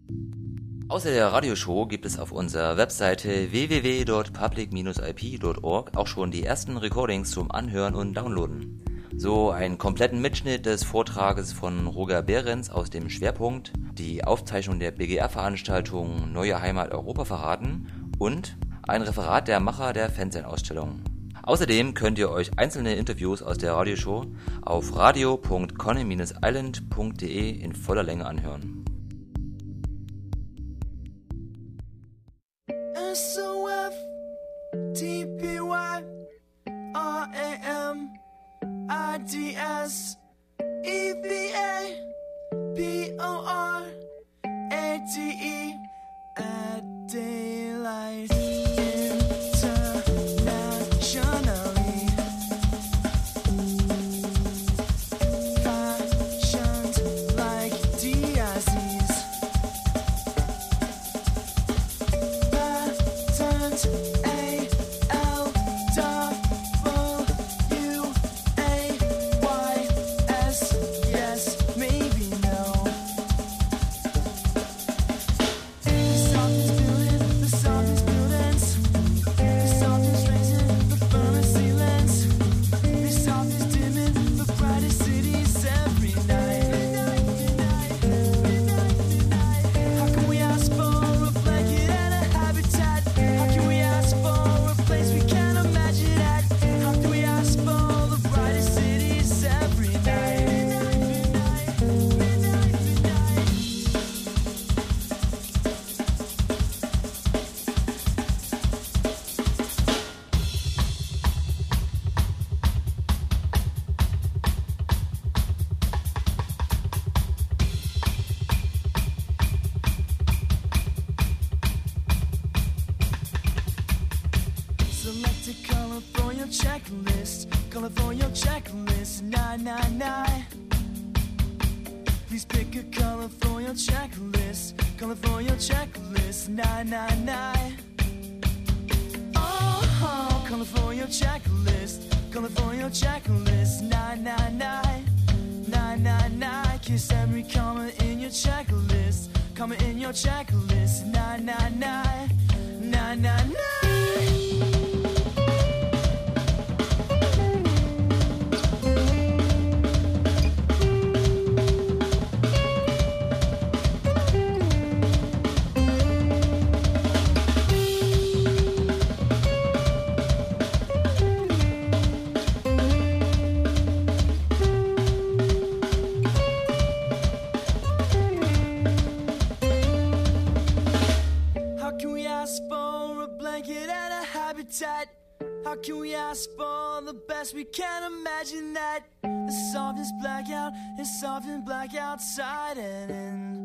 Außer der Radioshow gibt es auf unserer Webseite www.public-ip.org auch schon die ersten Recordings zum Anhören und Downloaden. So einen kompletten Mitschnitt des Vortrages von Roger Behrens aus dem Schwerpunkt, die Aufzeichnung der BGR-Veranstaltung Neue Heimat Europa verraten und ein Referat der Macher der Fansign-Ausstellung. Außerdem könnt ihr euch einzelne Interviews aus der Radioshow auf radio.coney-island.de in voller Länge anhören. SOF TPY RAM IDS EVA POR ATE at daylight internationally fashioned like DICs. Select a color for your checklist. Color for your checklist. 999. Please pick a color for your checklist. Color for your checklist. 999. Oh, color for your checklist. Color for your checklist. 999. 999. Kiss every comma in your checklist. Comma in your checklist. 999. 999. How can we ask for the best? We can't imagine that. The softest blackout is soft and black outside and in.